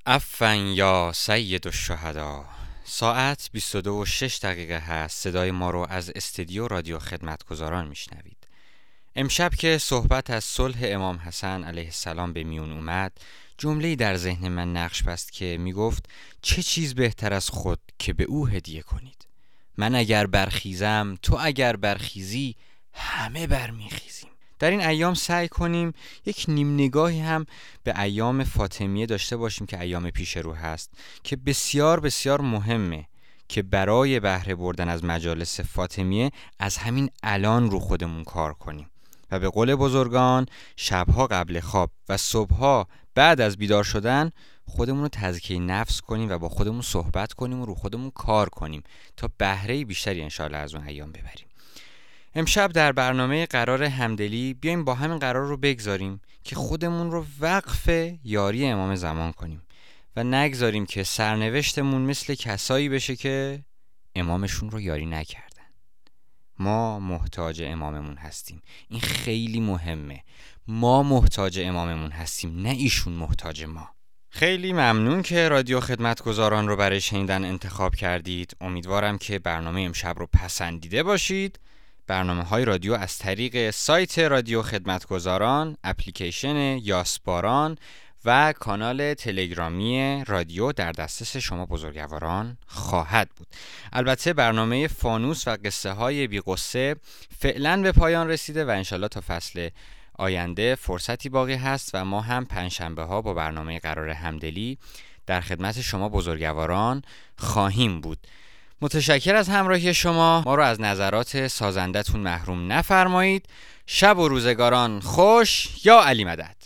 عفوا یا سید الشهدا. ساعت 22:06 هست. صدای ما رو از استودیو رادیو خدمتگزاران میشنوید. امشب که صحبت از صلح امام حسن علیه السلام به میون اومد، جمله‌ای در ذهن من نقش بست که میگفت چه چیز بهتر از خود که به او هدیه کنید. من اگر برخیزم، تو اگر برخیزی، همه برمیخیزیم. در این ایام سعی کنیم یک نیم نگاهی هم به ایام فاطمیه داشته باشیم که ایام پیش رو هست که بسیار بسیار مهمه که برای بهره بردن از مجالس فاطمیه از همین الان رو خودمون کار کنیم و به قول بزرگان شبها قبل خواب و صبحها بعد از بیدار شدن خودمون رو تزکیه نفس کنیم و با خودمون صحبت کنیم و رو خودمون کار کنیم تا بهره بیشتری انشالله از اون ایام ببریم. امشب در برنامه قرار همدلی بیایم با همین قرار رو بگذاریم که خودمون رو وقف یاری امام زمان کنیم و نگذاریم که سرنوشتمون مثل کسایی بشه که امامشون رو یاری نکردن. ما محتاج اماممون هستیم. این خیلی مهمه. ما محتاج اماممون هستیم، نه ایشون محتاج ما. خیلی ممنون که رادیو خدمتگزاران رو برای شنیدن انتخاب کردید. امیدوارم که برنامه امشب رو پسندیده باشید. برنامه‌های رادیو از طریق سایت رادیو خدمتگزاران، اپلیکیشن یاسپاران و کانال تلگرامی رادیو در دسترس شما بزرگواران خواهد بود. البته برنامه فانوس و قصه های بی قصه فعلا به پایان رسیده و انشالله تا فصل آینده فرصتی باقی هست و ما هم پنجشنبه ها با برنامه قرار همدلی در خدمت شما بزرگواران خواهیم بود. متشکر از همراهی شما. ما رو از نظرات سازندتون محروم نفرمایید. شب و روزگاران خوش. یا علی مدد.